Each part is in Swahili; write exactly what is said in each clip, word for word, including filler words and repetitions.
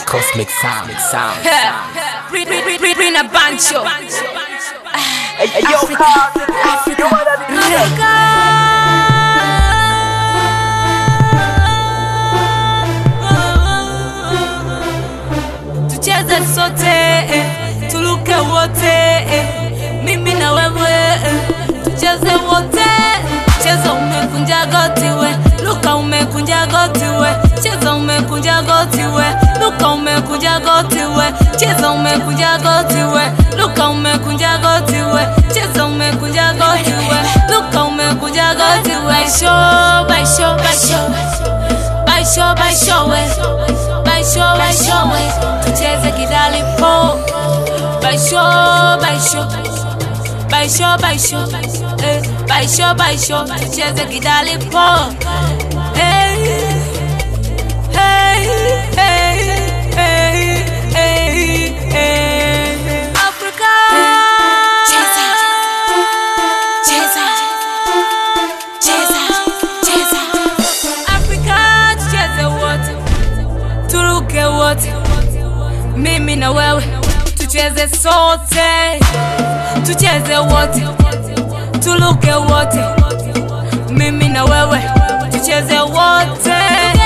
Cosmic sound, sound, bring a bancho. Hey, yo, Africa, tucheze sote, tuluke wote, mimi na wewe, tucheze wote. Cheza umekunja goti we, luka umekunja goti we. Cheza umekunja goti we, luka umekunja goti we. Cheza umekunja goti we, luka umekunja goti we. Cheza umekunja goti we, luka umekunja goti we. Baisho, baisho, baisho, baisho, baisho we, baisho, baisho we. Tucheze kidali po, baisho, baisho, baisho, baisho, eh, baisho, baisho, tucheze kidali po. Hey, hey, hey, hey, hey, hey. Africa, cheza, cheza, cheza, cheza. Africa, tucheze wote, tuluke wote, mimi na wewe, tucheze sote. Tucheze wote, tuluke wote, mimi na wewe, tucheze wote.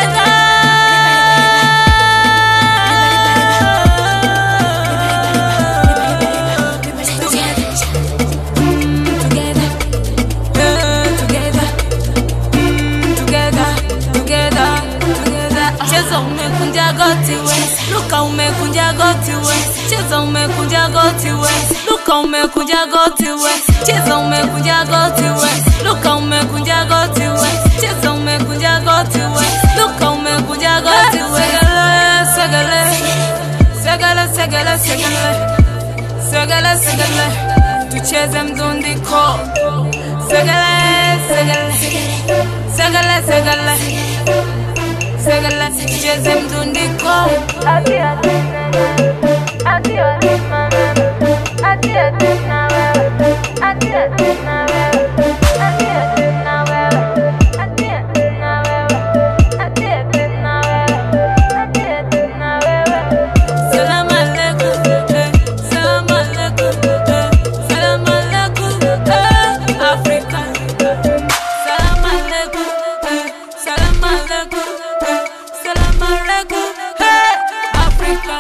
Cheza umekunja goti we, luka umekunja goti we. Cheza umekunja goti we, luka umekunja goti we. Cheza umekunja goti we, luka umekunja goti we. Cheza umekunja goti we, luka umekunja goti we. Segele, segele, segele, segele, segele, segele, tucheze mdundiko. Segele, segele, segele, segele, segele, tucheze mdundiko. Ati ati ati ati mama, ati ati na wewe, ati ati na wewe, ati ati na wewe, ati ati na wewe, ati ati na wewe, ati ati na wewe. Salam alaikum, salam alaikum, salam alaikum, Africa. Salam alaikum, salam alaikum, salam alaikum, Africa.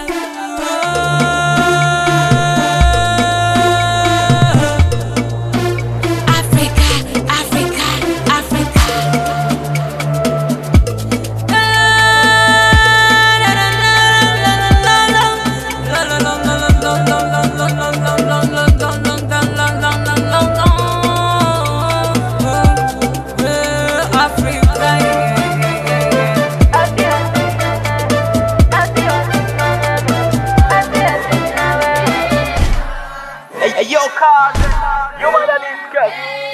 hey, yo, Carter, you wanna discuss?